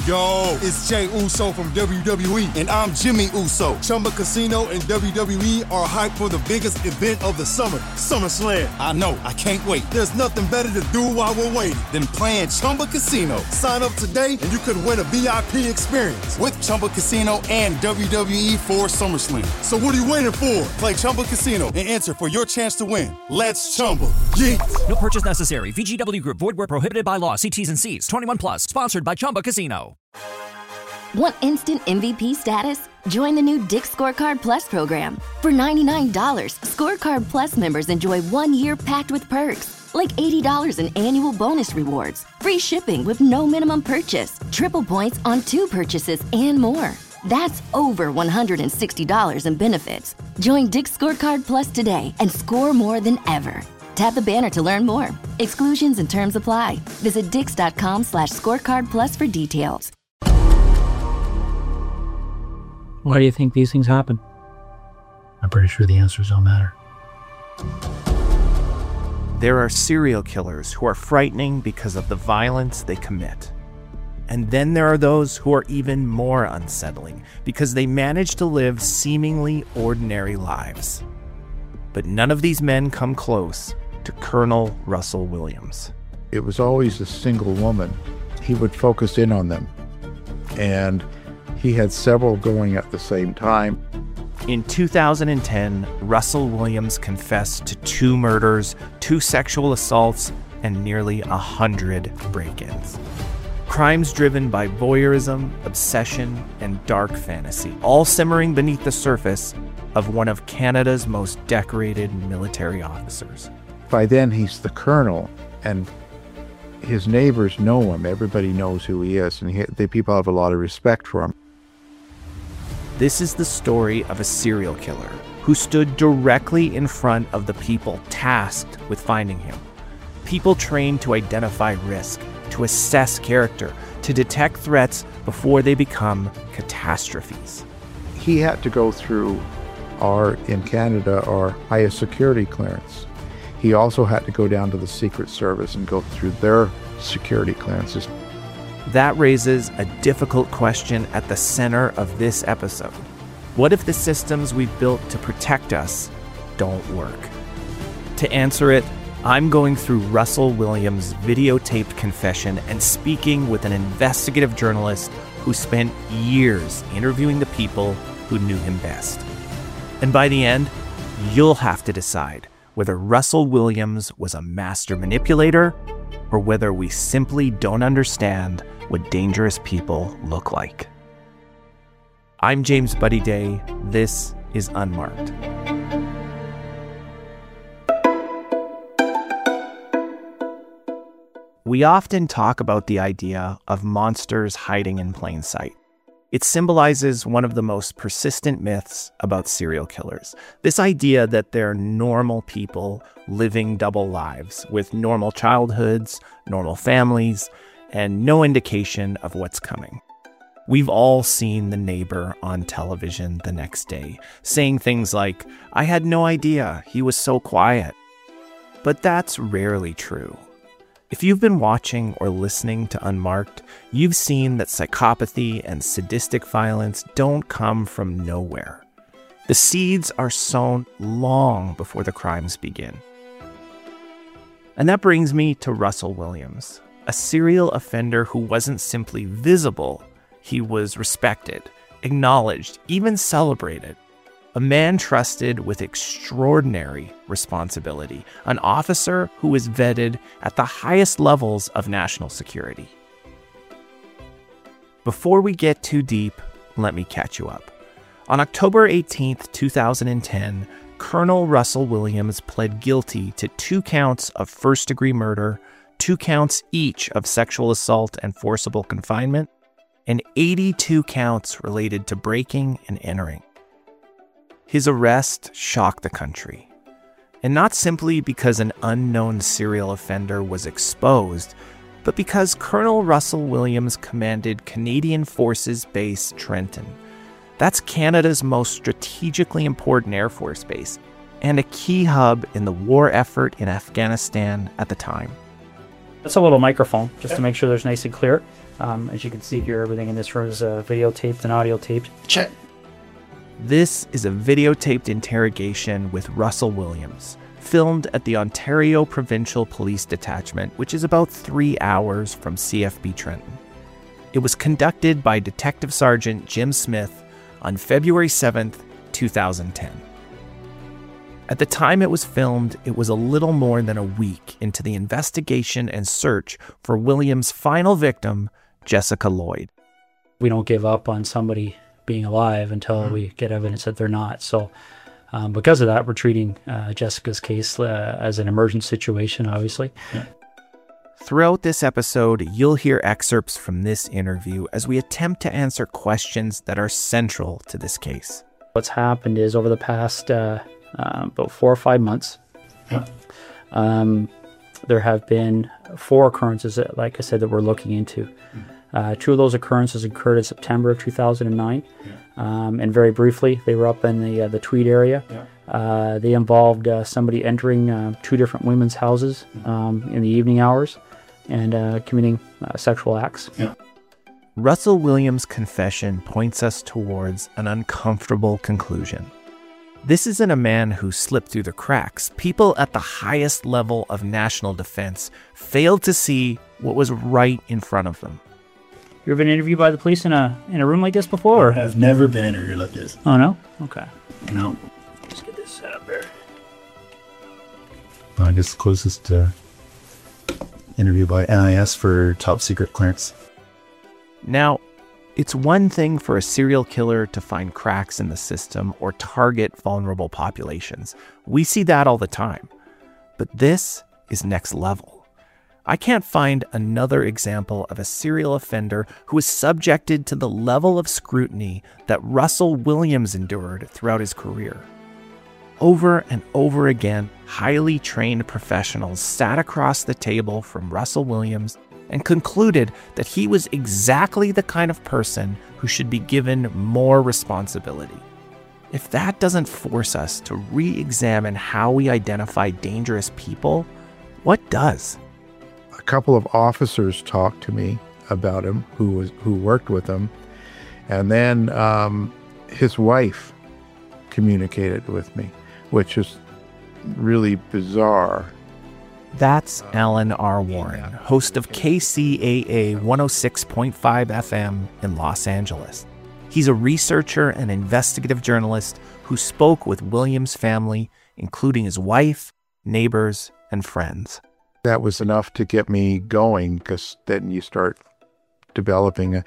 Yo, it's Jey Uso from WWE, and I'm Jimmy Uso. Chumba Casino and WWE are hyped for the biggest event of the summer, SummerSlam. I know, I can't wait. There's nothing better to do while we're waiting than playing Chumba Casino. Sign up today and you could win a VIP experience with Chumba Casino and WWE for SummerSlam. So what are you waiting for? Play Chumba Casino and enter for your chance to win. Let's Chumba. Yeet. No purchase necessary. VGW Group. Void where prohibited by law. See T's and C's. 21 plus. Sponsored by Chumba Casino. Want instant MVP status? Join the new Dick's Scorecard Plus program. For $99, Scorecard Plus members enjoy 1 year packed with perks, like $80 in annual bonus rewards, free shipping with no minimum purchase, triple points on 2 purchases, and more. That's over $160 in benefits. Join Dick's Scorecard Plus today and score more than ever. Tap the banner to learn more. Exclusions and terms apply. Visit dix.com/scorecardplus for details. Why do you think these things happen? I'm pretty sure the answers don't matter. There are serial killers who are frightening because of the violence they commit. And then there are those who are even more unsettling because they manage to live seemingly ordinary lives. But none of these men come close to Colonel Russell Williams. It was always a single woman. He would focus in on them. And he had several going at the same time. In 2010, Russell Williams confessed to 2 murders, 2 sexual assaults, and nearly 100 break-ins. Crimes driven by voyeurism, obsession, and dark fantasy, all simmering beneath the surface of one of Canada's most decorated military officers. By then, he's the colonel, and his neighbors know him. Everybody knows who he is, and the people have a lot of respect for him. This is the story of a serial killer who stood directly in front of the people tasked with finding him. People trained to identify risk, to assess character, to detect threats before they become catastrophes. He had to go through in Canada, our highest security clearance. He also had to go down to the Secret Service and go through their security clearances. That raises a difficult question at the center of this episode. What if the systems we've built to protect us don't work? To answer it, I'm going through Russell Williams' videotaped confession and speaking with an investigative journalist who spent years interviewing the people who knew him best. And by the end, you'll have to decide whether Russell Williams was a master manipulator or whether we simply don't understand what dangerous people look like. I'm James Buddy Day. This is Unmarked. We often talk about the idea of monsters hiding in plain sight. It symbolizes one of the most persistent myths about serial killers. This idea that they're normal people living double lives with normal childhoods, normal families, and no indication of what's coming. We've all seen the neighbor on television the next day, saying things like, "I had no idea, he was so quiet." But that's rarely true. If you've been watching or listening to Unmarked, you've seen that psychopathy and sadistic violence don't come from nowhere. The seeds are sown long before the crimes begin. And that brings me to Russell Williams, a serial offender who wasn't simply visible, he was respected, acknowledged, even celebrated. A man trusted with extraordinary responsibility, an officer who was vetted at the highest levels of national security. Before we get too deep, let me catch you up. On October 18th, 2010, Colonel Russell Williams pled guilty to 2 counts of first-degree murder, 2 counts each of sexual assault and forcible confinement, and 82 counts related to breaking and entering. His arrest shocked the country, and not simply because an unknown serial offender was exposed, but because Colonel Russell Williams commanded Canadian Forces Base Trenton. That's Canada's most strategically important Air Force base, and a key hub in the war effort in Afghanistan at the time. That's a little microphone, just to make sure there's nice and clear. As you can see here, everything in this room is videotaped and audio taped. Check. This is a videotaped interrogation with Russell Williams, filmed at the Ontario Provincial Police Detachment, which is about 3 hours from CFB Trenton. It was conducted by Detective Sergeant Jim Smith on February 7th, 2010. At the time it was filmed, it was a little more than a week into the investigation and search for Williams' final victim, Jessica Lloyd. We don't give up on somebody being alive until we get evidence that they're not. So because of that, we're treating Jessica's case as an emergent situation, obviously. Yeah. Throughout this episode, you'll hear excerpts from this interview as we attempt to answer questions that are central to this case. What's happened is over the past about 4 or 5 months, there have been 4 occurrences, that, like I said, that we're looking into. 2 of those occurrences occurred in September of 2009. And very briefly, they were up in the Tweed area. They involved somebody entering 2 different women's houses in the evening hours and committing sexual acts. Russell Williams' confession points us towards an uncomfortable conclusion. This isn't a man who slipped through the cracks. People at the highest level of national defense failed to see what was right in front of them. You ever been interviewed by the police in a room like this before? I've never been interviewed like this. Oh, no? Okay. No. Let's get this set up here. I guess the closest interview by NIS for top secret clearance. Now, it's one thing for a serial killer to find cracks in the system or target vulnerable populations. We see that all the time. But this is next level. I can't find another example of a serial offender who was subjected to the level of scrutiny that Russell Williams endured throughout his career. Over and over again, highly trained professionals sat across the table from Russell Williams and concluded that he was exactly the kind of person who should be given more responsibility. If that doesn't force us to re-examine how we identify dangerous people, what does? A couple of officers talked to me about him who worked with him, and then his wife communicated with me, which is really bizarre. That's Alan R. Warren, host of KCAA 106.5 FM in Los Angeles. He's a researcher and investigative journalist who spoke with Williams' family, including his wife, neighbors, and friends. That was enough to get me going, because then you start developing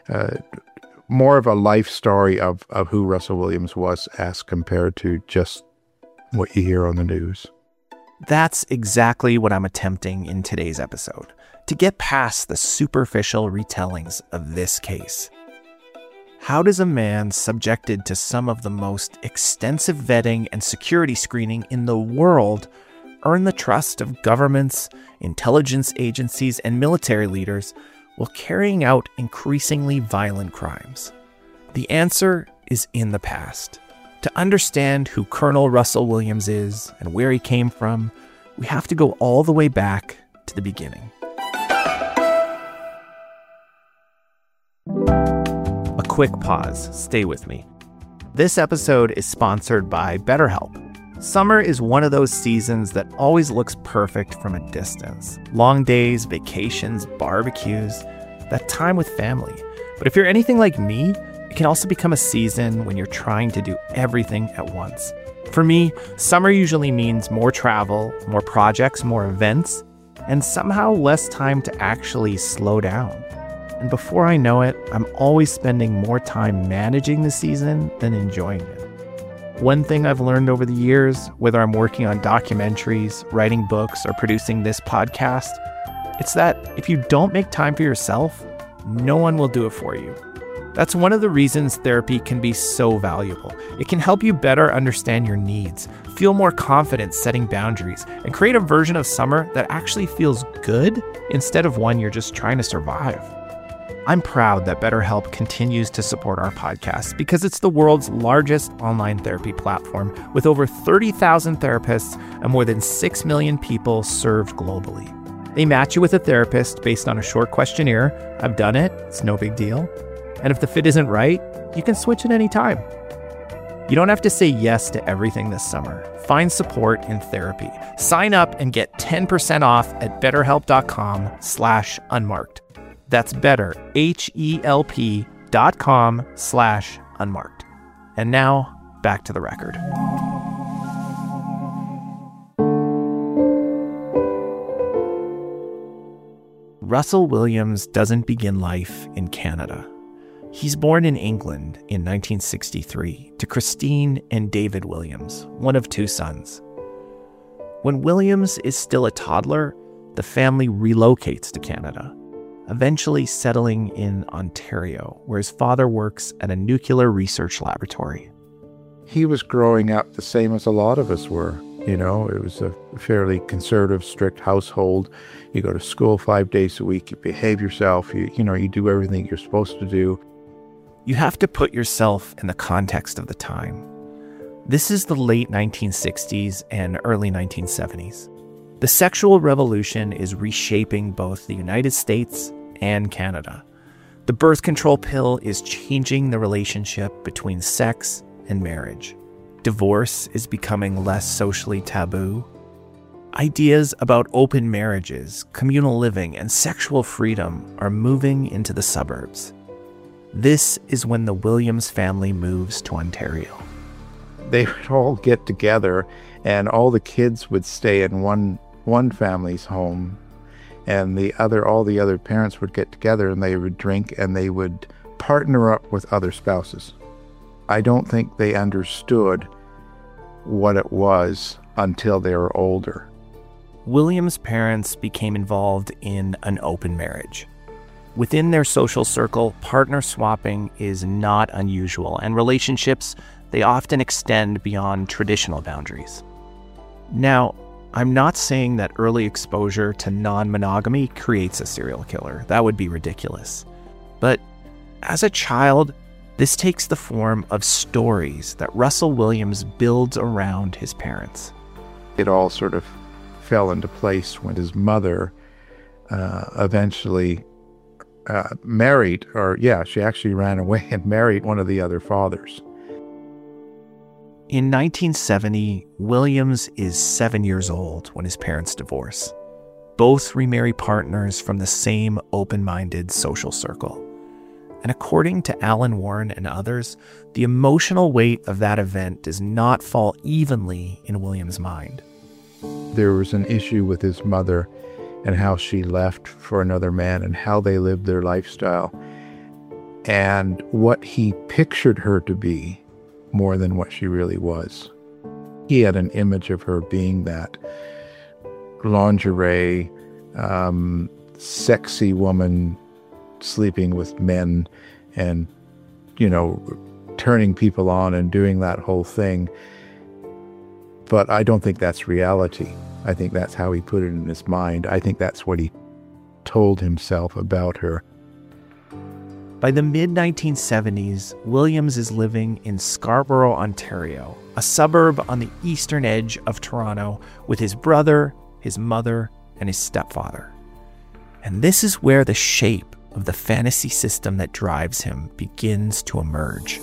more of a life story of who Russell Williams was as compared to just what you hear on the news. That's exactly what I'm attempting in today's episode, to get past the superficial retellings of this case. How does a man subjected to some of the most extensive vetting and security screening in the world earn the trust of governments, intelligence agencies, and military leaders while carrying out increasingly violent crimes? The answer is in the past. To understand who Colonel Russell Williams is and where he came from, we have to go all the way back to the beginning. A quick pause. Stay with me. This episode is sponsored by BetterHelp. Summer is one of those seasons that always looks perfect from a distance. Long days, vacations, barbecues, that time with family. But if you're anything like me, it can also become a season when you're trying to do everything at once. For me, summer usually means more travel, more projects, more events, and somehow less time to actually slow down. And before I know it, I'm always spending more time managing the season than enjoying it. One thing I've learned over the years, whether I'm working on documentaries, writing books, or producing this podcast, it's that if you don't make time for yourself, no one will do it for you. That's one of the reasons therapy can be so valuable. It can help you better understand your needs, feel more confident setting boundaries, and create a version of summer that actually feels good instead of one you're just trying to survive. I'm proud that BetterHelp continues to support our podcast because it's the world's largest online therapy platform with over 30,000 therapists and more than 6 million people served globally. They match you with a therapist based on a short questionnaire. I've done it. It's no big deal. And if the fit isn't right, you can switch at any time. You don't have to say yes to everything this summer. Find support in therapy. Sign up and get 10% off at betterhelp.com/unmarked. That's better, HELP.com/unmarked. And now, back to the record. Russell Williams doesn't begin life in Canada. He's born in England in 1963 to Christine and David Williams, one of two sons. When Williams is still a toddler, the family relocates to Canada, eventually settling in Ontario, where his father works at a nuclear research laboratory. He was growing up the same as a lot of us were. You know, it was a fairly conservative, strict household. You go to school 5 days a week, you behave yourself, you do everything you're supposed to do. You have to put yourself in the context of the time. This is the late 1960s and early 1970s. The sexual revolution is reshaping both the United States and Canada. The birth control pill is changing the relationship between sex and marriage. Divorce is becoming less socially taboo. Ideas about open marriages, communal living, and sexual freedom are moving into the suburbs. This is when the Williams family moves to Ontario. They would all get together, and all the kids would stay in one family's home, and all the other parents would get together, and they would drink, and they would partner up with other spouses. I don't think they understood what it was until they were older. Williams' parents became involved in an open marriage. Within their social circle, partner swapping is not unusual, and relationships, they often extend beyond traditional boundaries. Now, I'm not saying that early exposure to non-monogamy creates a serial killer. That would be ridiculous. But as a child, this takes the form of stories that Russell Williams builds around his parents. It all sort of fell into place when his mother eventually married, she actually ran away and married one of the other fathers. In 1970, Williams is 7 years old when his parents divorce. Both remarry partners from the same open-minded social circle. And according to Alan Warren and others, the emotional weight of that event does not fall evenly in Williams' mind. There was an issue with his mother and how she left for another man and how they lived their lifestyle, and what he pictured her to be more than what she really was. He had an image of her being that lingerie, sexy woman sleeping with men and, turning people on and doing that whole thing. But I don't think that's reality. I think that's how he put it in his mind. I think that's what he told himself about her. By the mid-1970s, Williams is living in Scarborough, Ontario, a suburb on the eastern edge of Toronto, with his brother, his mother, and his stepfather. And this is where the shape of the fantasy system that drives him begins to emerge.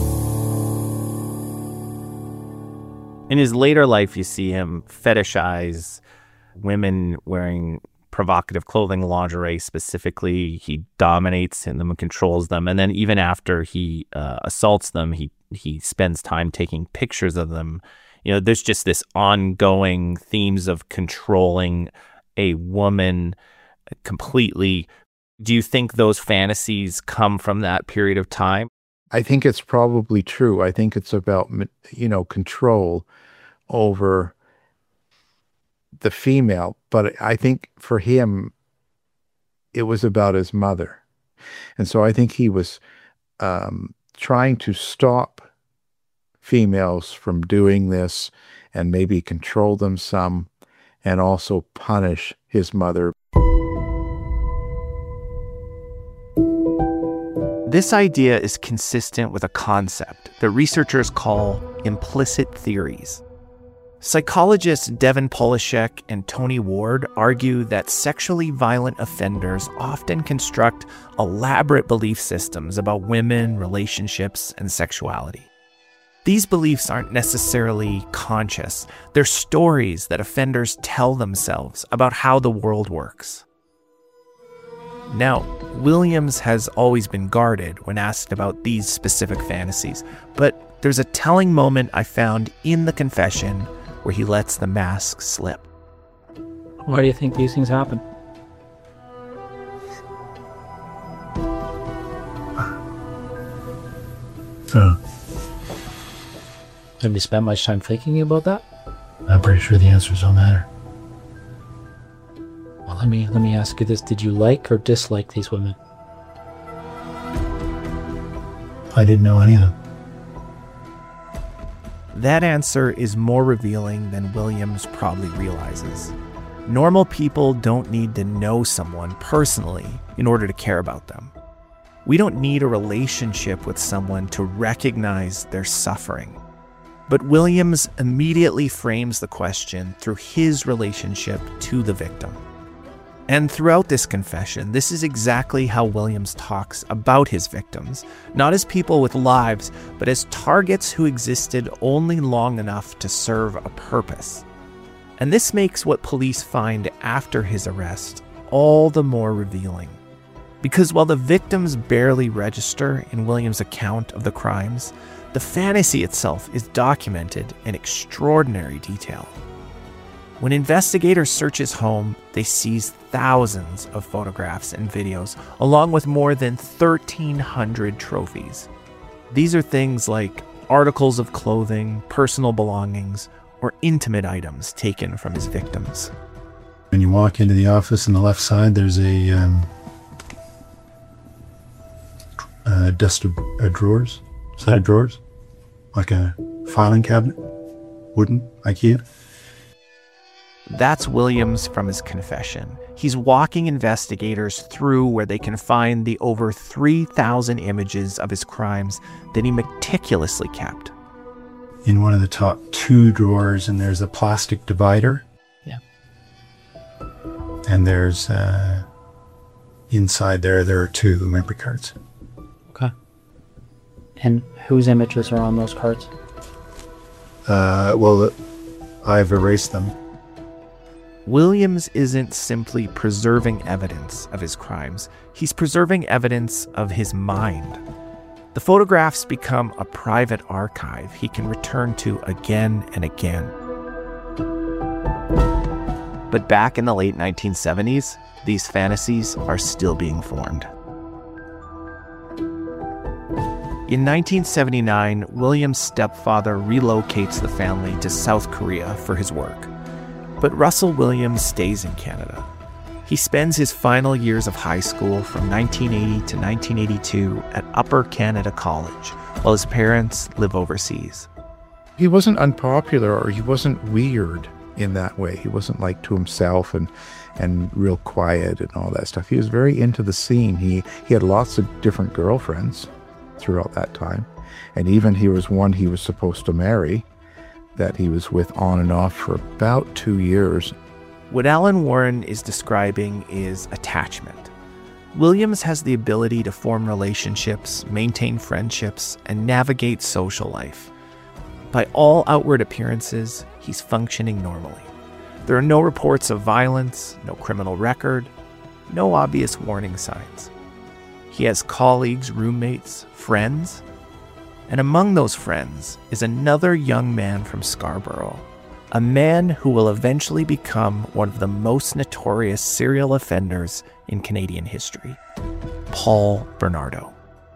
In his later life, you see him fetishize women wearing provocative clothing, lingerie specifically. He dominates in them and controls them. And then even after he assaults them, he spends time taking pictures of them. There's just this ongoing themes of controlling a woman completely. Do you think those fantasies come from that period of time? I think it's probably true. I think it's about, control over the female. But I think for him, it was about his mother. And so I think he was trying to stop females from doing this and maybe control them some, and also punish his mother. This idea is consistent with a concept that researchers call implicit theories. Psychologists Devin Polishek and Tony Ward argue that sexually violent offenders often construct elaborate belief systems about women, relationships, and sexuality. These beliefs aren't necessarily conscious. They're stories that offenders tell themselves about how the world works. Now, Williams has always been guarded when asked about these specific fantasies, but there's a telling moment I found in the confession where he lets the mask slip. Why do you think these things happen? Have you spent much time thinking about that? I'm pretty sure the answers don't matter. Well, let me ask you this. Did you like or dislike these women? I didn't know any of them. That answer is more revealing than Williams probably realizes. Normal people don't need to know someone personally in order to care about them. We don't need a relationship with someone to recognize their suffering. But Williams immediately frames the question through his relationship to the victim. And throughout this confession, this is exactly how Williams talks about his victims, not as people with lives, but as targets who existed only long enough to serve a purpose. And this makes what police find after his arrest all the more revealing. Because while the victims barely register in Williams' account of the crimes, the fantasy itself is documented in extraordinary detail. When investigators search his home, they seize thousands of photographs and videos, along with more than 1,300 trophies. These are things like articles of clothing, personal belongings, or intimate items taken from his victims. When you walk into the office on the left side, there's a desk of drawers, set of drawers, like a filing cabinet, wooden, IKEA. That's Williams from his confession. He's walking investigators through where they can find the over 3,000 images of his crimes that he meticulously kept. In one of the top two drawers, and there's a plastic divider. Yeah. And there's, inside there are two memory cards. Okay. And whose images are on those cards? Well, I've erased them. Williams isn't simply preserving evidence of his crimes. He's preserving evidence of his mind. The photographs become a private archive he can return to again and again. But back in the late 1970s, these fantasies are still being formed. In 1979, Williams' stepfather relocates the family to South Korea for his work. But Russell Williams stays in Canada. He spends his final years of high school from 1980 to 1982 at Upper Canada College, while his parents live overseas. He wasn't unpopular, or he wasn't weird in that way. He wasn't like to himself and real quiet and all that stuff. He was very into the scene. He had lots of different girlfriends throughout that time. And even he was one he was supposed to marry that he was with on and off for about 2 years. What Alan Warren is describing is attachment. Williams has the ability to form relationships, maintain friendships, and navigate social life. By all outward appearances, he's functioning normally. There are no reports of violence, no criminal record, no obvious warning signs. He has colleagues, roommates, friends, and among those friends is another young man from Scarborough, a man who will eventually become one of the most notorious serial offenders in Canadian history, Paul Bernardo.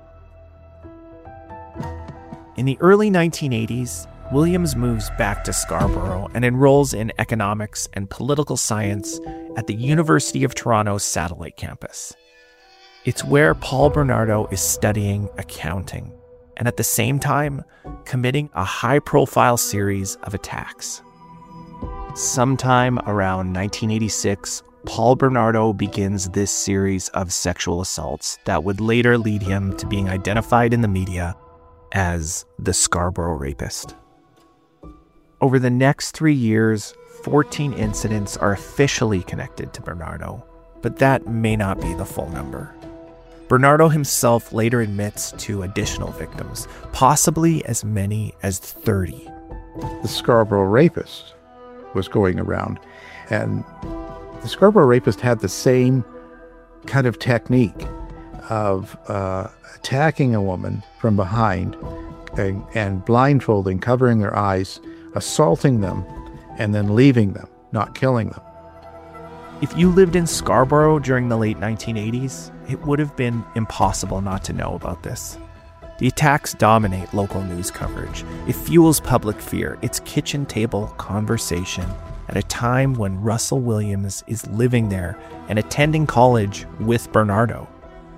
In the early 1980s, Williams moves back to Scarborough and enrolls in economics and political science at the University of Toronto's satellite campus. It's where Paul Bernardo is studying accounting, and at the same time, committing a high-profile series of attacks. Sometime around 1986, Paul Bernardo begins this series of sexual assaults that would later lead him to being identified in the media as the Scarborough Rapist. Over the next 3 years, 14 incidents are officially connected to Bernardo, but that may not be the full number. Bernardo himself later admits to additional victims, possibly as many as 30. The Scarborough Rapist was going around, and the Scarborough Rapist had the same kind of technique of attacking a woman from behind and blindfolding, covering their eyes, assaulting them, and then leaving them, not killing them. If you lived in Scarborough during the late 1980s, it would have been impossible not to know about this. The attacks dominate local news coverage. It fuels public fear. It's kitchen table conversation at a time when Russell Williams is living there and attending college with Bernardo.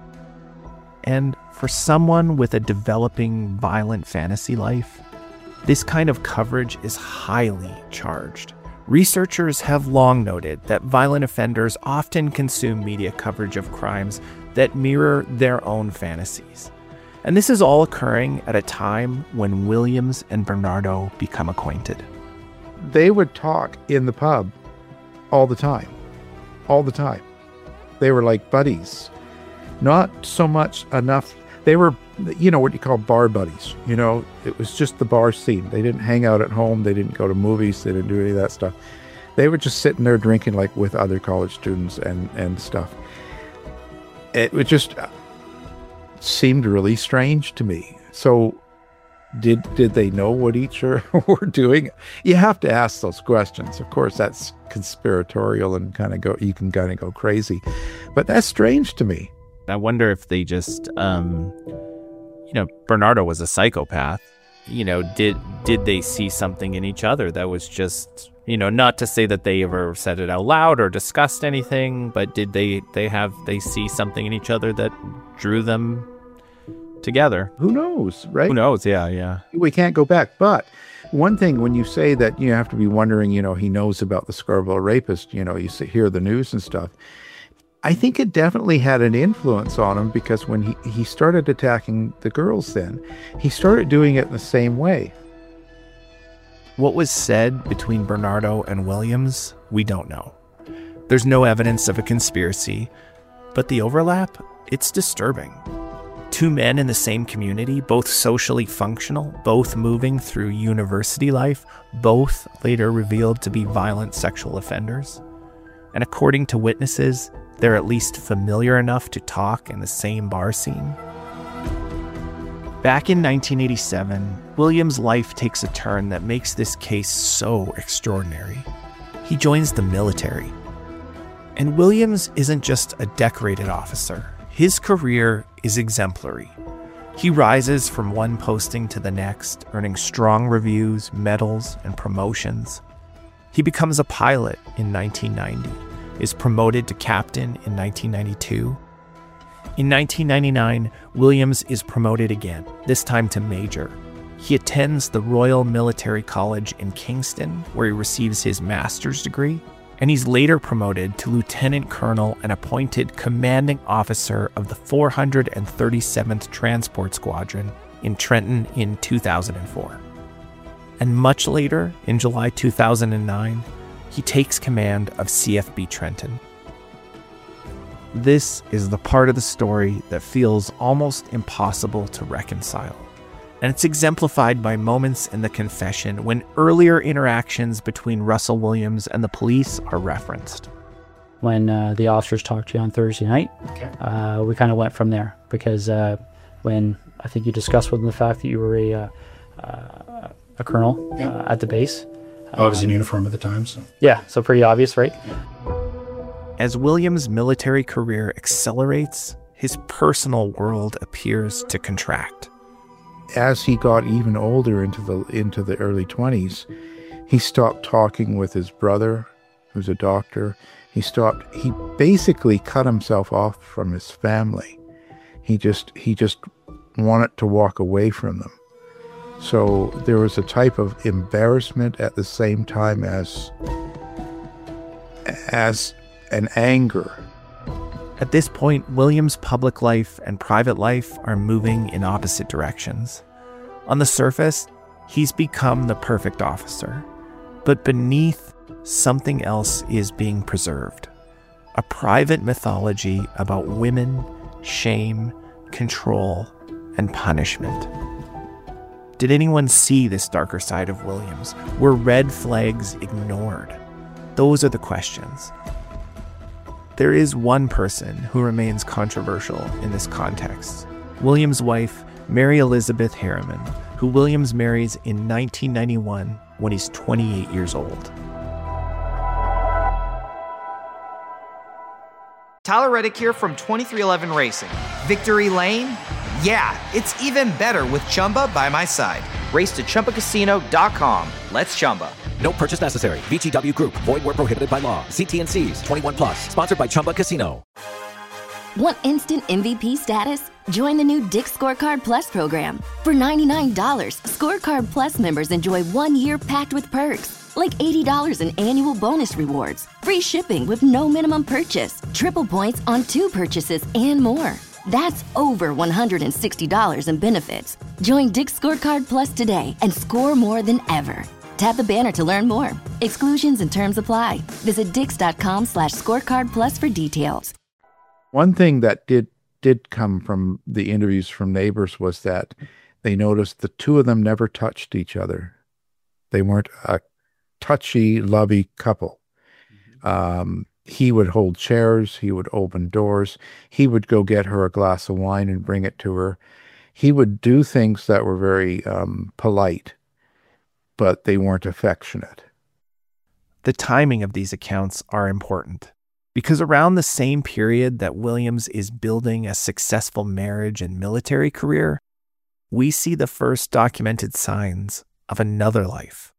And for someone with a developing violent fantasy life, this kind of coverage is highly charged. Researchers have long noted that violent offenders often consume media coverage of crimes that mirror their own fantasies. And this is all occurring at a time when Williams and Bernardo become acquainted. They would talk in the pub all the time. All the time. They were like buddies. Not so much enough. They were, what you call bar buddies. It was just the bar scene. They didn't hang out at home. They didn't go to movies. They didn't do any of that stuff. They were just sitting there drinking like with other college students and stuff. It would just seemed really strange to me. So did they know what each were doing? You have to ask those questions. Of course, that's conspiratorial and you can kind of go crazy. But that's strange to me. I wonder if they just, Bernardo was a psychopath. Did they see something in each other that was just, not to say that they ever said it out loud or discussed anything, but did they see something in each other that drew them together? Who knows, right? Who knows? Yeah. We can't go back. But one thing, when you say that you have to be wondering, he knows about the Scarborough Rapist, you hear the news and stuff. I think it definitely had an influence on him, because when he started attacking the girls then, he started doing it in the same way. What was said between Bernardo and Williams, we don't know. There's no evidence of a conspiracy, but the overlap, it's disturbing. Two men in the same community, both socially functional, both moving through university life, both later revealed to be violent sexual offenders. And according to witnesses, they're at least familiar enough to talk in the same bar scene. Back in 1987, Williams' life takes a turn that makes this case so extraordinary. He joins the military. And Williams isn't just a decorated officer. His career is exemplary. He rises from one posting to the next, earning strong reviews, medals, and promotions. He becomes a pilot in 1990. Is promoted to captain in 1992. In 1999, Williams is promoted again, this time to major. He attends the Royal Military College in Kingston, where he receives his master's degree, and he's later promoted to lieutenant colonel and appointed commanding officer of the 437th Transport Squadron in Trenton in 2004. And much later, in July 2009, he takes command of CFB Trenton. This is the part of the story that feels almost impossible to reconcile. And it's exemplified by moments in the confession when earlier interactions between Russell Williams and the police are referenced. When the officers talked to you on Thursday night, we kind of went from there, because when I think you discussed with them the fact that you were a colonel at the base. I was in uniform at the time, so. Yeah, so pretty obvious, right? As Williams' military career accelerates, his personal world appears to contract. As he got even older into the early 20s, he stopped talking with his brother, who's a doctor. He basically cut himself off from his family. He just wanted to walk away from them. So there was a type of embarrassment at the same time as an anger. At this point, Williams' public life and private life are moving in opposite directions. On the surface, He's become the perfect officer. But beneath, something else is being preserved. A private mythology about women, shame, control, and punishment. Did anyone see this darker side of Williams? Were red flags ignored? Those are the questions. There is one person who remains controversial in this context. Williams' wife, Mary Elizabeth Harriman, who Williams marries in 1991 when he's 28 years old. Tyler Reddick here from 2311 Racing. Victory Lane? Yeah, it's even better with Chumba by my side. Race to ChumbaCasino.com. Let's Chumba. No purchase necessary. VGW Group. Void where prohibited by law. See T&Cs. 21 plus. Sponsored by Chumba Casino. Want instant MVP status? Join the new Dick's Scorecard Plus program. For $99, Scorecard Plus members enjoy 1 year packed with perks, like $80 in annual bonus rewards, free shipping with no minimum purchase, triple points on 2 purchases, and more. That's over $160 in benefits. Join Dick's Scorecard Plus today and score more than ever. Tap the banner to learn more. Exclusions and terms apply. Visit dix.com/scorecard plus for details. One thing that did come from the interviews from neighbors was that they noticed the two of them never touched each other. They weren't a touchy, lovey couple. He would hold chairs. He would open doors. He would go get her a glass of wine and bring it to her. He would do things that were very polite, but they weren't affectionate. The timing of these accounts are important because around the same period that Williams is building a successful marriage and military career, we see the first documented signs of another life.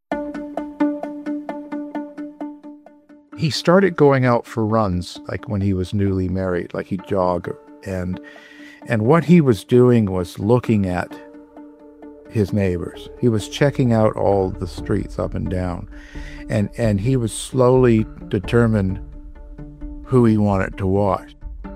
He started going out for runs, like when he was newly married, like he'd jog. And what he was doing was looking at his neighbors. He was checking out all the streets up and down. And he was slowly determined who he wanted to watch.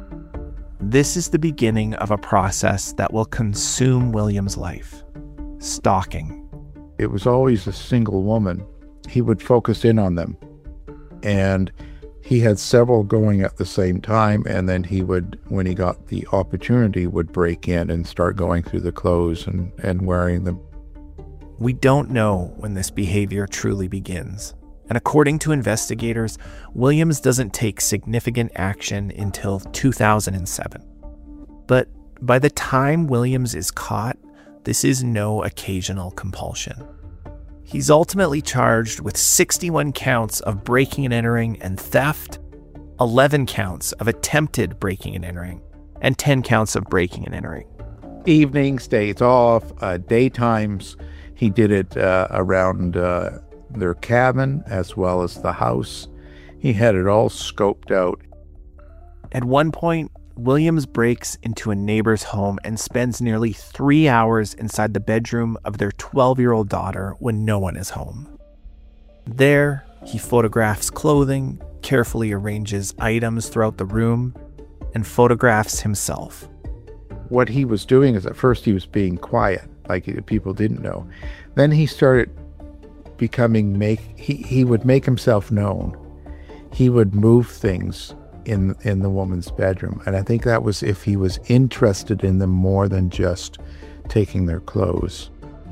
This is the beginning of a process that will consume Williams' life. Stalking. It was always a single woman. He would focus in on them. And he had several going at the same time, and then he would, when he got the opportunity, would break in and start going through the clothes and wearing them. We don't know when this behavior truly begins. And according to investigators, Williams doesn't take significant action until 2007. But by the time Williams is caught, this is no occasional compulsion. He's ultimately charged with 61 counts of breaking and entering and theft, 11 counts of attempted breaking and entering, and 10 counts of breaking and entering. Evenings, days off, daytimes. He did it around their cabin as well as the house. He had it all scoped out. At one point, Williams breaks into a neighbor's home and spends nearly 3 hours inside the bedroom of their 12-year-old daughter when no one is home. There, he photographs clothing, carefully arranges items throughout the room, and photographs himself. What he was doing is at first he was being quiet, like people didn't know. Then he started becoming, he would make himself known. He would move things in the woman's bedroom. And I think that was if he was interested in them more than just taking their clothes.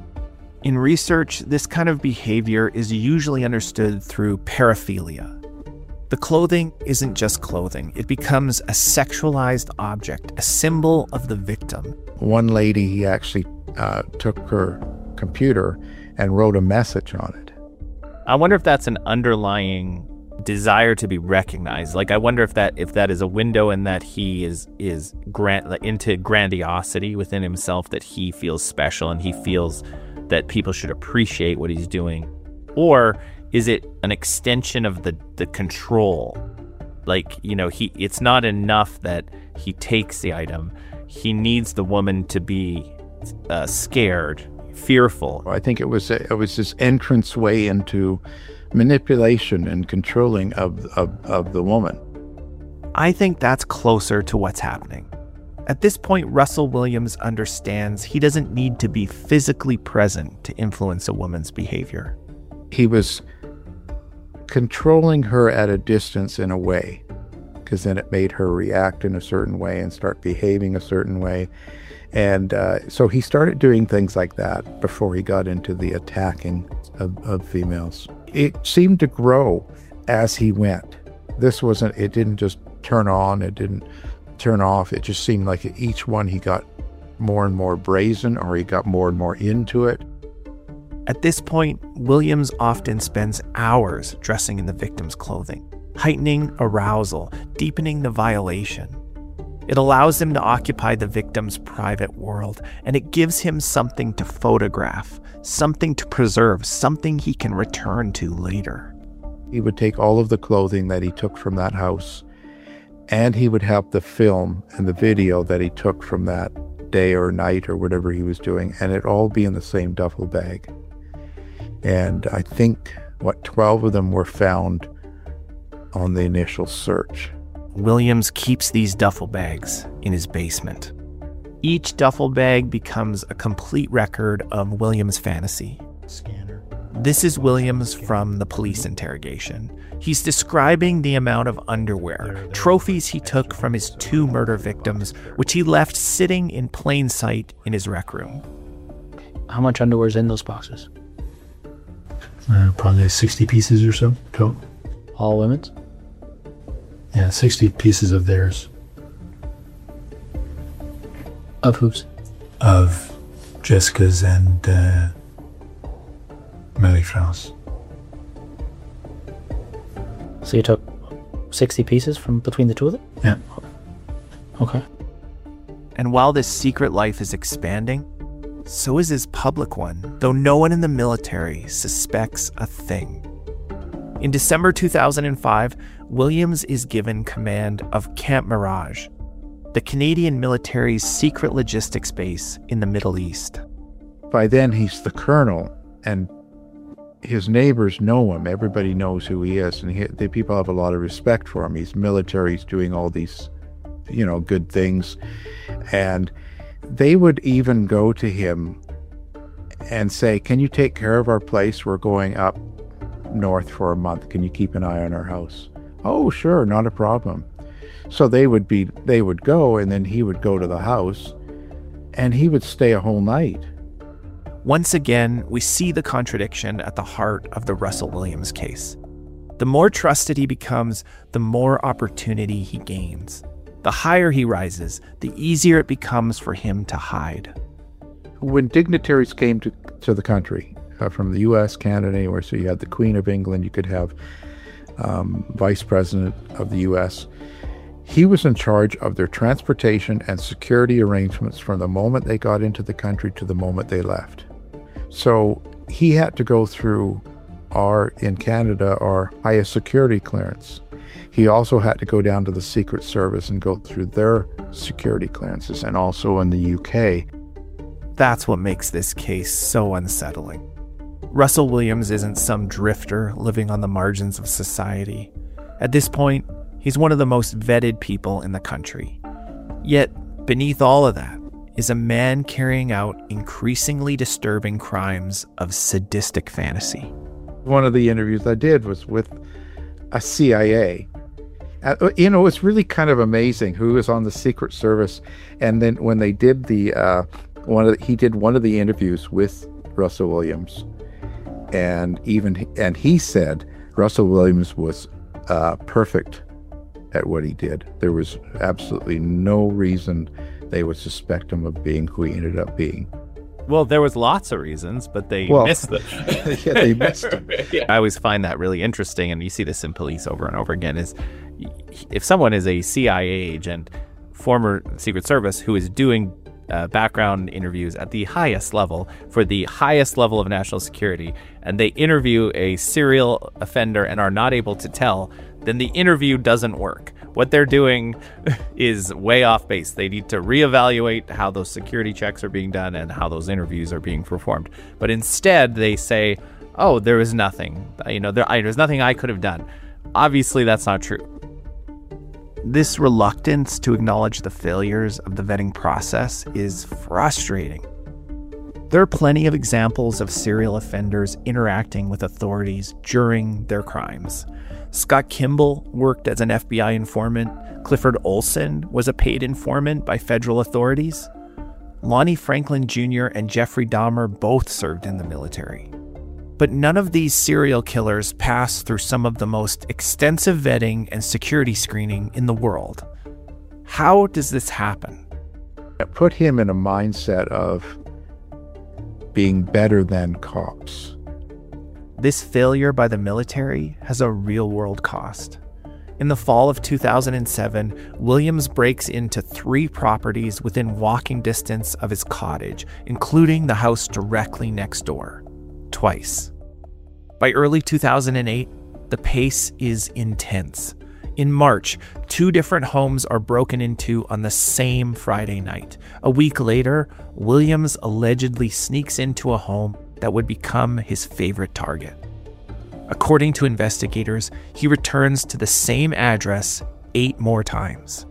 In research, this kind of behavior is usually understood through paraphilia. The clothing isn't just clothing. It becomes a sexualized object, a symbol of the victim. One lady, he actually took her computer and wrote a message on it. I wonder if that's an underlying desire to be recognized. Like, I wonder if that is a window and that he is into grandiosity within himself, that he feels special and he feels that people should appreciate what he's doing. Or is it an extension of the control? Like, it's not enough that he takes the item. He needs the woman to be scared, fearful. I think it was this entrance way into manipulation and controlling of the woman. I think that's closer to what's happening. At this point, Russell Williams understands he doesn't need to be physically present to influence a woman's behavior. He was controlling her at a distance in a way, because then it made her react in a certain way and start behaving a certain way. And so he started doing things like that before he got into the attacking of females. It seemed to grow as he went. It didn't just turn on, it didn't turn off. It just seemed like each one he got more and more brazen, or he got more and more into it. At this point, Williams often spends hours dressing in the victim's clothing, heightening arousal, deepening the violation. It allows him to occupy the victim's private world, and it gives him something to photograph, something to preserve, something he can return to later. He would take all of the clothing that he took from that house, and he would have the film and the video that he took from that day or night or whatever he was doing, and it'd all be in the same duffel bag. And I think, 12 of them were found on the initial search. Williams keeps these duffel bags in his basement. Each duffel bag becomes a complete record of Williams' fantasy. Scanner. This is Williams from the police interrogation. He's describing the amount of underwear, trophies he took from his 2 murder victims, which he left sitting in plain sight in his rec room. How much underwear is in those boxes? Probably 60 pieces or so total. All women's? Yeah, 60 pieces of theirs. Of whose? Of Jessica's and Marie-France. So you took 60 pieces from between the two of them? Yeah. Okay. And while this secret life is expanding, so is his public one, though no one in the military suspects a thing. In December 2005, Williams is given command of Camp Mirage, the Canadian military's secret logistics base in the Middle East. By then, he's the colonel, and his neighbors know him. Everybody knows who he is, and the people have a lot of respect for him. He's military, he's doing all these, good things. And they would even go to him and say, "Can you take care of our place? We're going up north for a month. Can you keep an eye on our house?" "Oh, sure, not a problem." So they would go, and then he would go to the house, and he would stay a whole night. Once again, we see the contradiction at the heart of the Russell Williams case. The more trusted he becomes, the more opportunity he gains. The higher he rises, the easier it becomes for him to hide. When dignitaries came to the country, from the U.S., Canada, anywhere, so you had the Queen of England, you could have Vice President of the U.S., he was in charge of their transportation and security arrangements from the moment they got into the country to the moment they left. So he had to go through in Canada, our highest security clearance. He also had to go down to the Secret Service and go through their security clearances, and also in the UK. That's what makes this case so unsettling. Russell Williams isn't some drifter living on the margins of society. At this point, he's one of the most vetted people in the country. Yet, beneath all of that is a man carrying out increasingly disturbing crimes of sadistic fantasy. One of the interviews I did was with a CIA. It's really kind of amazing who was on the Secret Service. And then when they did he did one of the interviews with Russell Williams, and he said Russell Williams was perfect at what he did. There was absolutely no reason they would suspect him of being who he ended up being. Well, there was lots of reasons, but they missed them. Yeah, they missed him. Yeah. I always find that really interesting, and you see this in police over and over again, is if someone is a CIA agent, former Secret Service, who is doing background interviews at the highest level for the highest level of national security, and they interview a serial offender and are not able to tell, then the interview doesn't work. What they're doing is way off base. They need to reevaluate how those security checks are being done and how those interviews are being performed. But instead, they say, "Oh, there was nothing. There's nothing I could have done." Obviously, that's not true. This reluctance to acknowledge the failures of the vetting process is frustrating. There are plenty of examples of serial offenders interacting with authorities during their crimes. Scott Kimball worked as an FBI informant. Clifford Olson was a paid informant by federal authorities. Lonnie Franklin Jr. and Jeffrey Dahmer both served in the military. But none of these serial killers passed through some of the most extensive vetting and security screening in the world. How does this happen? It put him in a mindset of being better than cops. This failure by the military has a real-world cost. In the fall of 2007, Williams breaks into 3 properties within walking distance of his cottage, including the house directly next door, twice. By early 2008, the pace is intense. In March, 2 different homes are broken into on the same Friday night. A week later, Williams allegedly sneaks into a home that would become his favorite target. According to investigators, he returns to the same address 8 more times.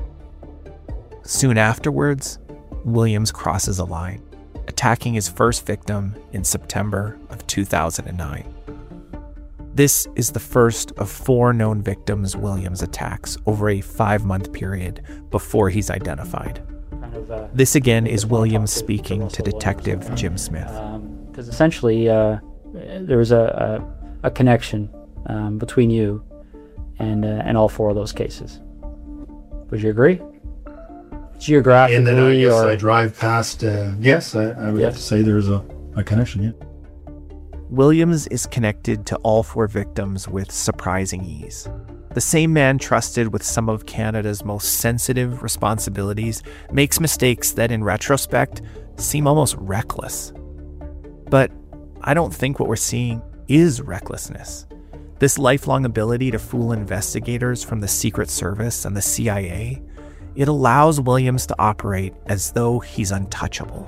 Soon afterwards, Williams crosses a line, attacking his first victim in September of 2009. This is the first of 4 known victims Williams attacks over a 5-month period before he's identified. This again is Williams speaking to Detective Jim Smith. Because essentially, there was a connection between you and all 4 of those cases. Would you agree? Geographically, and then I drive past. Yes, I would have to say there's a connection. Yeah. Williams is connected to all 4 victims with surprising ease. The same man trusted with some of Canada's most sensitive responsibilities makes mistakes that, in retrospect, seem almost reckless. But I don't think what we're seeing is recklessness. This lifelong ability to fool investigators from the Secret Service and the CIA, it allows Williams to operate as though he's untouchable.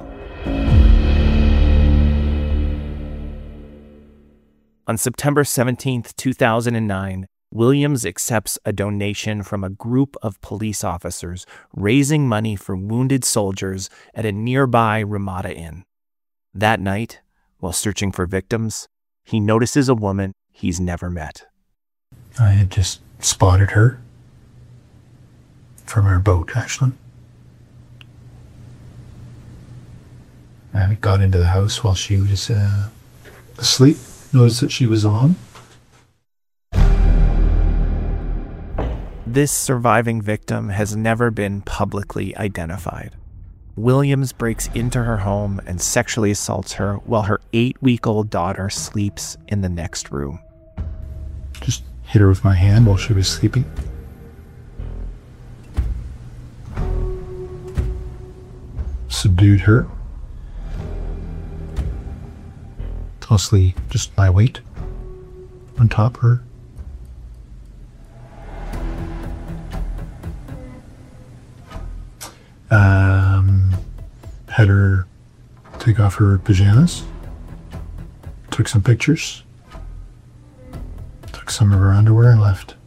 On September 17th, 2009, Williams accepts a donation from a group of police officers raising money for wounded soldiers at a nearby Ramada Inn. That night, while searching for victims, he notices a woman he's never met. I had just spotted her from our boat, actually. I got into the house while she was asleep. Noticed that she was on. This surviving victim has never been publicly identified. Williams breaks into her home and sexually assaults her while her 8-week-old daughter sleeps in the next room. Just hit her with my hand while she was sleeping. Subdued her. Mostly just my weight on top of her. Had her take off her pajamas. Took some pictures. Took some of her underwear and left.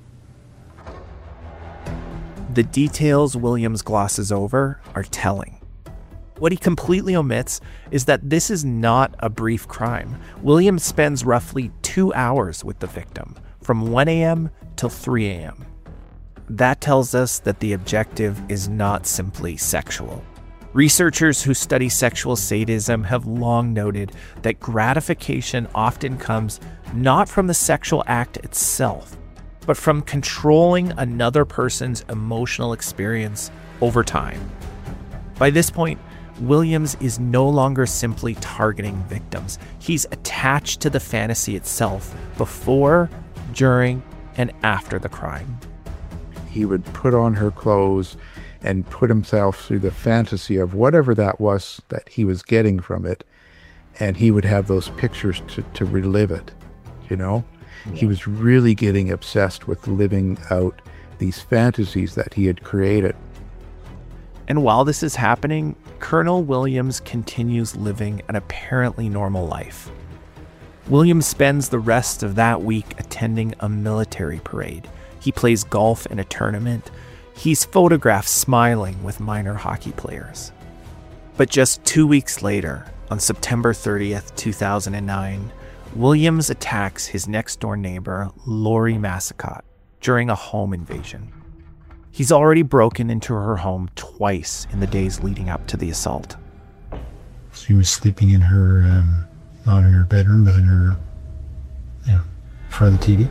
The details Williams glosses over are telling. What he completely omits is that this is not a brief crime. Williams spends roughly 2 hours with the victim, from 1 a.m. till 3 a.m. That tells us that the objective is not simply sexual. Researchers who study sexual sadism have long noted that gratification often comes not from the sexual act itself, but from controlling another person's emotional experience over time. By this point, Williams is no longer simply targeting victims. He's attached to the fantasy itself before, during, and after the crime. He would put on her clothes and put himself through the fantasy of whatever that was that he was getting from it, and he would have those pictures to relive it, you know? Yeah. He was really getting obsessed with living out these fantasies that he had created. And while this is happening, Colonel Williams continues living an apparently normal life. Williams spends the rest of that week attending a military parade. He plays golf in a tournament, He's photographed smiling with minor hockey players. But just 2 weeks later, on September 30th, 2009, Williams attacks his next-door neighbor, Lori Massicott, during a home invasion. He's already broken into her home twice in the days leading up to the assault. She was sleeping in her, not in her bedroom, but in her, in front of the TV.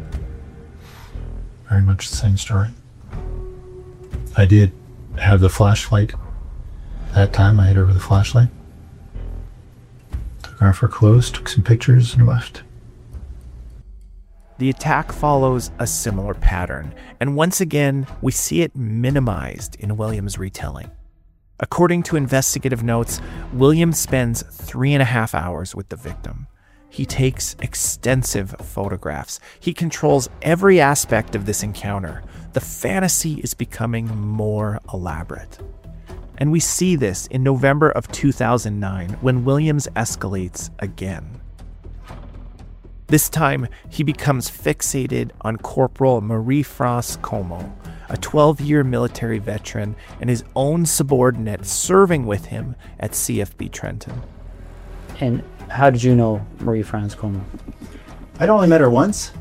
Very much the same story. I did have the flashlight. That time I had her with a flashlight. Took off her clothes, took some pictures, and left. The attack follows a similar pattern, and once again, we see it minimized in Williams' retelling. According to investigative notes, Williams spends 3.5 hours with the victim. He takes extensive photographs. He controls every aspect of this encounter. The fantasy is becoming more elaborate. And we see this in November of 2009 when Williams escalates again. This time, he becomes fixated on Corporal Marie-France Como, a 12-year military veteran and his own subordinate serving with him at CFB Trenton. And how did you know Marie-France Como? I'd only met her once.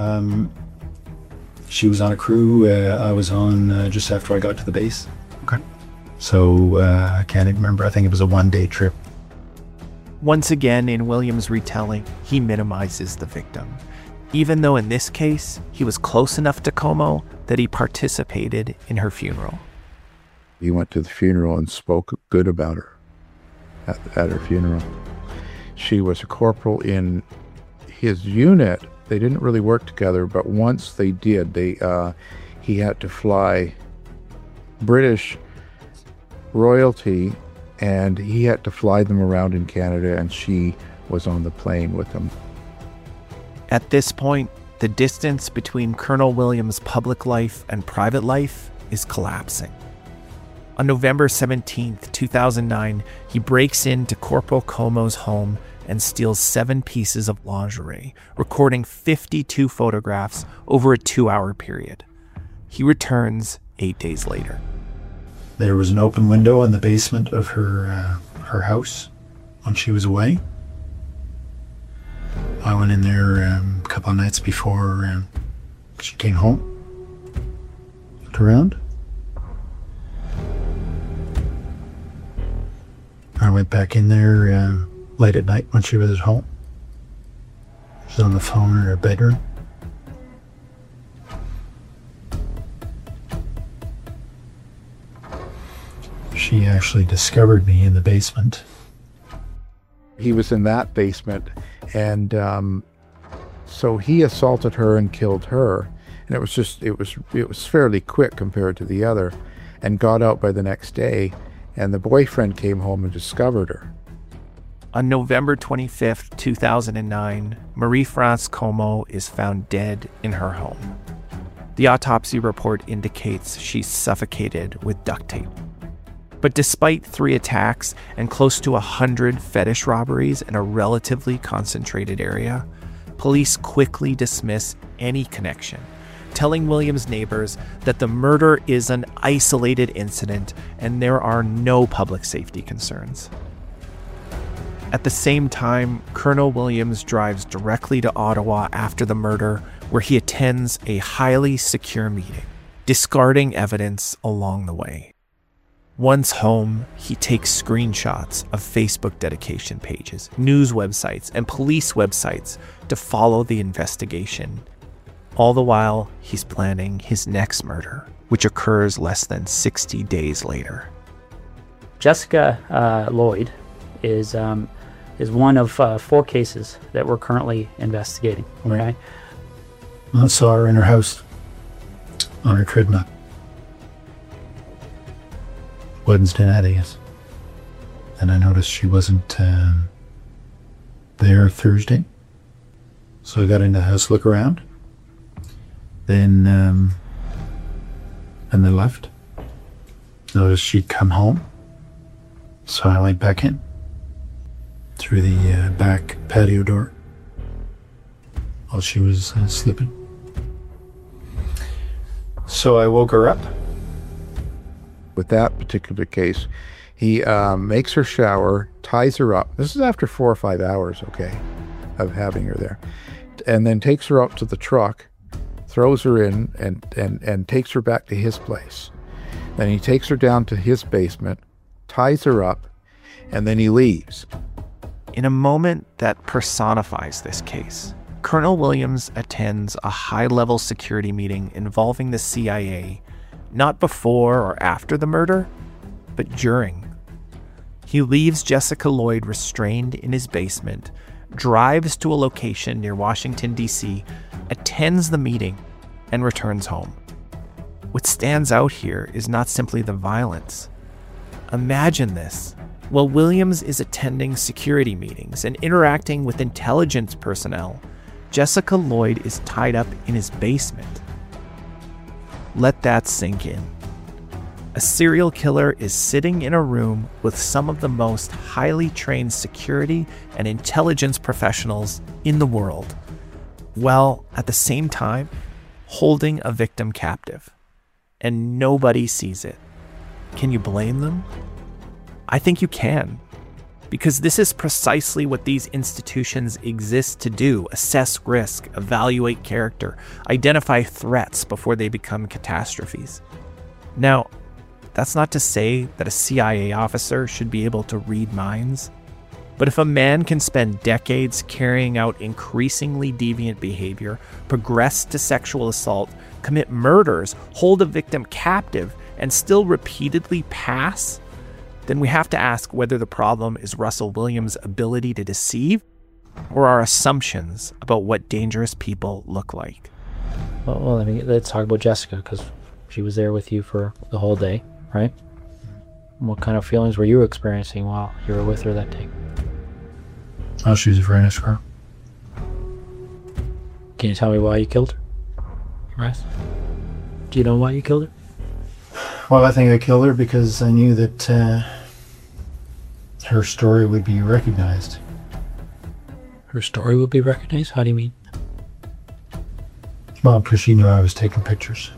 She was on a crew I was on just after I got to the base. Okay. So I can't even remember. I think it was a one-day trip. Once again, in Williams' retelling, he minimizes the victim, even though in this case, he was close enough to Como that he participated in her funeral. He went to the funeral and spoke good about her at her funeral. She was a corporal in his unit. They didn't really work together, but once they did, he had to fly British royalty, and he had to fly them around in Canada, and she was on the plane with him. At this point, the distance between Colonel Williams' public life and private life is collapsing. On November 17th, 2009, he breaks into Corporal Como's home and steals 7 pieces of lingerie, recording 52 photographs over a 2-hour period. He returns 8 days later. There was an open window in the basement of her house when she was away. I went in there a couple of nights before she came home. Looked around. I went back in there late at night when she was at home. She was on the phone in her bedroom. She actually discovered me in the basement. He was in that basement, and so he assaulted her and killed her, and it was fairly quick compared to the other, and got out by the next day, and the boyfriend came home and discovered her. On November 25th, 2009, Marie-France Como is found dead in her home. The autopsy report indicates she's suffocated with duct tape. But despite 3 attacks and close to 100 fetish robberies in a relatively concentrated area, police quickly dismiss any connection, telling Williams' neighbors that the murder is an isolated incident and there are no public safety concerns. At the same time, Colonel Williams drives directly to Ottawa after the murder, where he attends a highly secure meeting, discarding evidence along the way. Once home, he takes screenshots of Facebook dedication pages, news websites, and police websites to follow the investigation. All the while, he's planning his next murder, which occurs less than 60 days later. Jessica Lloyd is one of 4 cases that we're currently investigating. Okay. I saw her in her house on her treadmill. Wednesday night, I guess. And I noticed she wasn't there Thursday. So I got into the house to look around. Then, and they left. Noticed she'd come home. So I went back in through the back patio door while she was sleeping. So I woke her up with that particular case, he makes her shower, ties her up. This is after 4 or 5 hours, okay, of having her there. And then takes her up to the truck, throws her in, and takes her back to his place. Then he takes her down to his basement, ties her up, and then he leaves. In a moment that personifies this case, Colonel Williams attends a high-level security meeting involving the CIA, not before or after the murder, but during. He leaves Jessica Lloyd restrained in his basement, drives to a location near Washington, D.C., attends the meeting, and returns home. What stands out here is not simply the violence. Imagine this. While Williams is attending security meetings and interacting with intelligence personnel, Jessica Lloyd is tied up in his basement. Let that sink in. A serial killer is sitting in a room with some of the most highly trained security and intelligence professionals in the world, while at the same time holding a victim captive. And nobody sees it. Can you blame them? I think you can. Because this is precisely what these institutions exist to do: assess risk, evaluate character, identify threats before they become catastrophes. Now, that's not to say that a CIA officer should be able to read minds, but if a man can spend decades carrying out increasingly deviant behavior, progress to sexual assault, commit murders, hold a victim captive, and still repeatedly pass, then we have to ask whether the problem is Russell Williams' ability to deceive or our assumptions about what dangerous people look like. Well, let's talk about Jessica, because she was there with you for the whole day, right? What kind of feelings were you experiencing while you were with her that day? Oh, she was a very nice girl. Can you tell me why you killed her? Russ? Do you know why you killed her? Well, I think I killed her because I knew that her story would be recognized. Her story would be recognized? How do you mean? Well, because she knew I was taking pictures.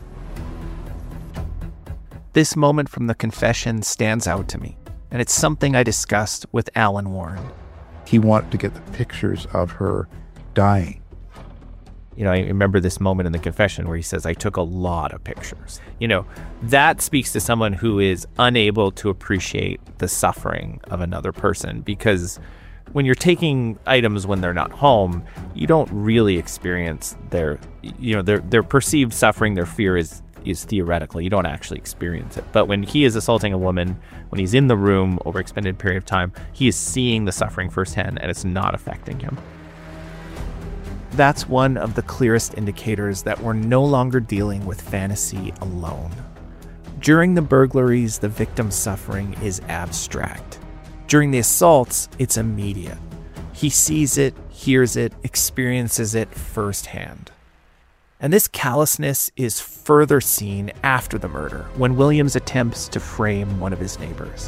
This moment from the confession stands out to me, and it's something I discussed with Alan Warren. He wanted to get the pictures of her dying. You know, I remember this moment in the confession where he says, I took a lot of pictures. You know, that speaks to someone who is unable to appreciate the suffering of another person, because when you're taking items when they're not home, you don't really experience their perceived suffering. Their fear is theoretical. You don't actually experience it. But when he is assaulting a woman, when he's in the room over an extended period of time, he is seeing the suffering firsthand, and it's not affecting him. That's one of the clearest indicators that we're no longer dealing with fantasy alone. During the burglaries, the victim's suffering is abstract. During the assaults, it's immediate. He sees it, hears it, experiences it firsthand. And this callousness is further seen after the murder, when Williams attempts to frame one of his neighbors.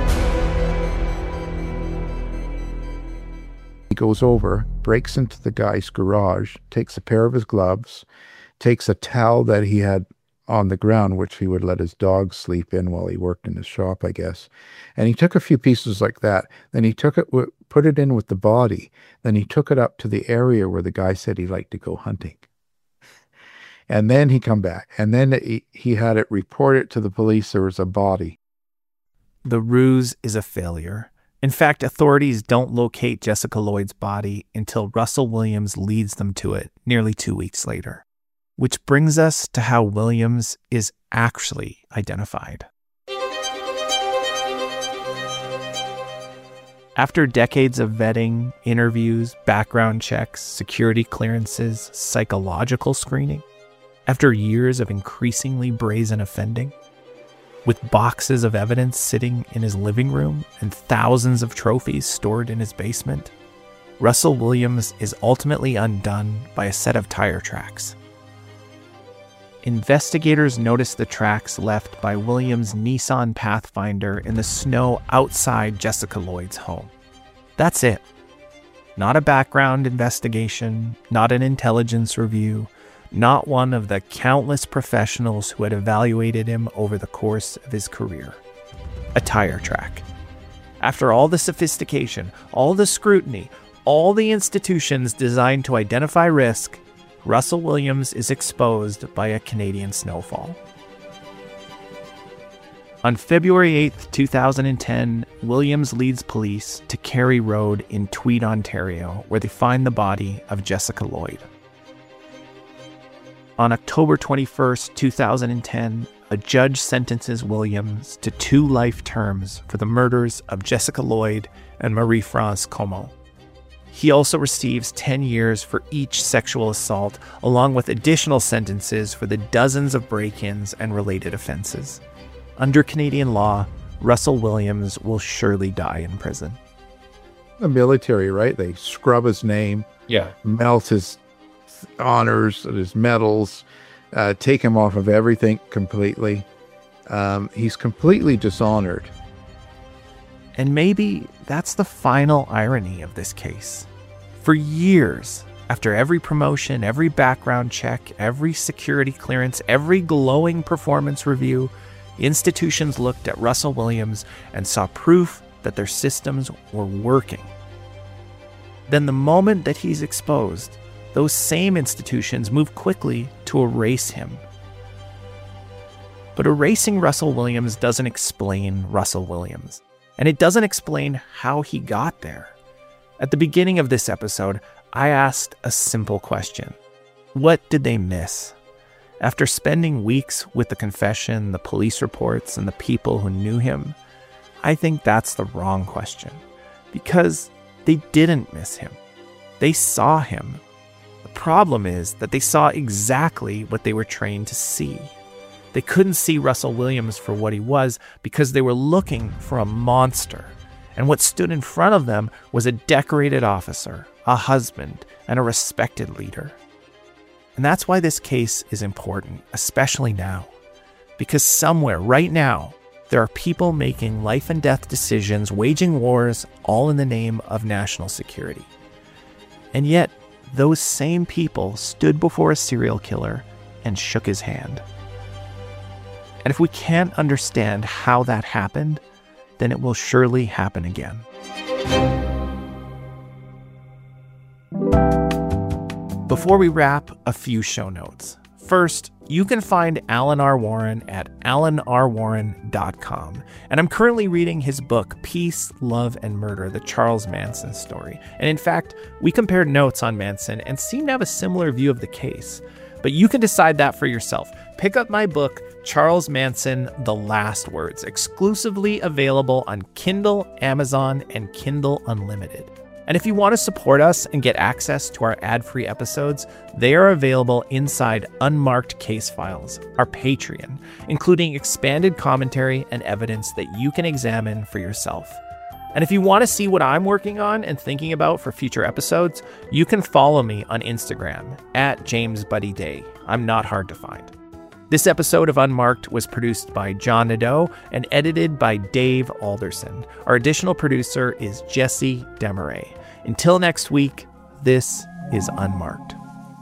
He goes over, breaks into the guy's garage, takes a pair of his gloves, takes a towel that he had on the ground, which he would let his dog sleep in while he worked in his shop, I guess. And he took a few pieces like that. Then he took it, put it in with the body. Then he took it up to the area where the guy said he liked to go hunting. And then he come back. And then he had it reported to the police there was a body. The ruse is a failure. In fact, authorities don't locate Jessica Lloyd's body until Russell Williams leads them to it nearly 2 weeks later. Which brings us to how Williams is actually identified. After decades of vetting, interviews, background checks, security clearances, psychological screening, after years of increasingly brazen offending, with boxes of evidence sitting in his living room and thousands of trophies stored in his basement, Russell Williams is ultimately undone by a set of tire tracks. Investigators notice the tracks left by Williams' Nissan Pathfinder in the snow outside Jessica Lloyd's home. That's it. Not a background investigation, not an intelligence review, not one of the countless professionals who had evaluated him over the course of his career. A tire track. After all the sophistication, all the scrutiny, all the institutions designed to identify risk, Russell Williams is exposed by a Canadian snowfall. On February 8, 2010, Williams leads police to Carey Road in Tweed, Ontario, where they find the body of Jessica Lloyd. On October 21, 2010, a judge sentences Williams to 2 life terms for the murders of Jessica Lloyd and Marie-France Comeau. He also receives 10 years for each sexual assault, along with additional sentences for the dozens of break-ins and related offenses. Under Canadian law, Russell Williams will surely die in prison. The military, right? They scrub his name, melt his honors, his medals, take him off of everything completely. He's completely dishonored. And maybe that's the final irony of this case. For years, after every promotion, every background check, every security clearance, every glowing performance review, institutions looked at Russell Williams and saw proof that their systems were working. Then the moment that he's exposed, those same institutions move quickly to erase him. But erasing Russell Williams doesn't explain Russell Williams, and it doesn't explain how he got there. At the beginning of this episode, I asked a simple question. What did they miss? After spending weeks with the confession, the police reports, and the people who knew him, I think that's the wrong question. Because they didn't miss him. They saw him. The problem is that they saw exactly what they were trained to see. They couldn't see Russell Williams for what he was because they were looking for a monster. And what stood in front of them was a decorated officer, a husband, and a respected leader. And that's why this case is important, especially now. Because somewhere, right now, there are people making life and death decisions, waging wars, all in the name of national security. And yet, those same people stood before a serial killer and shook his hand. And if we can't understand how that happened, then it will surely happen again. Before we wrap, a few show notes. First, you can find Alan R. Warren at alanrwarren.com. And I'm currently reading his book, Peace, Love, and Murder, the Charles Manson Story. And in fact, we compared notes on Manson and seem to have a similar view of the case. But you can decide that for yourself. Pick up my book, Charles Manson, The Last Words, exclusively available on Kindle, Amazon, and Kindle Unlimited. And if you want to support us and get access to our ad-free episodes, they are available inside Unmarked Case Files, our Patreon, including expanded commentary and evidence that you can examine for yourself. And if you want to see what I'm working on and thinking about for future episodes, you can follow me on Instagram at JamesBuddyDay. I'm not hard to find. This episode of Unmarked was produced by John Nadeau and edited by Dave Alderson. Our additional producer is Jesse Demaray. Until next week, this is Unmarked.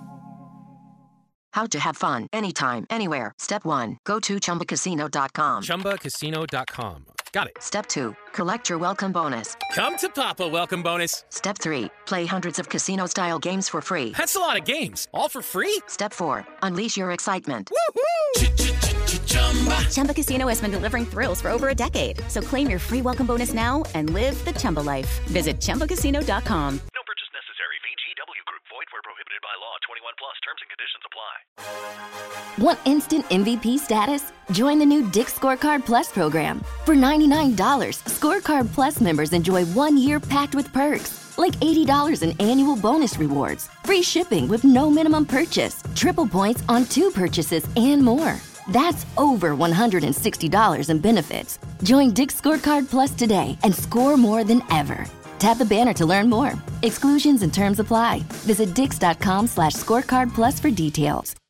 How to have fun anytime, anywhere. Step 1. Go to ChumbaCasino.com. ChumbaCasino.com. Got it. Step 2. Collect your welcome bonus. Come to Papa welcome bonus. Step 3. Play hundreds of casino-style games for free. That's a lot of games. All for free? Step 4. Unleash your excitement. Woohoo! Chumba Casino has been delivering thrills for over a decade. So claim your free welcome bonus now and live the Chumba life. Visit ChumbaCasino.com. No purchase necessary. VGW Group. Void where prohibited by law. 21 plus. Terms and conditions apply. Want instant MVP status? Join the new Dick's Scorecard Plus program. For $99, Scorecard Plus members enjoy 1 year packed with perks, like $80 in annual bonus rewards, free shipping with no minimum purchase, triple points on 2 purchases, and more. That's over $160 in benefits. Join Dick's Scorecard Plus today and score more than ever. Tap the banner to learn more. Exclusions and terms apply. Visit dix.com/scorecardplus for details.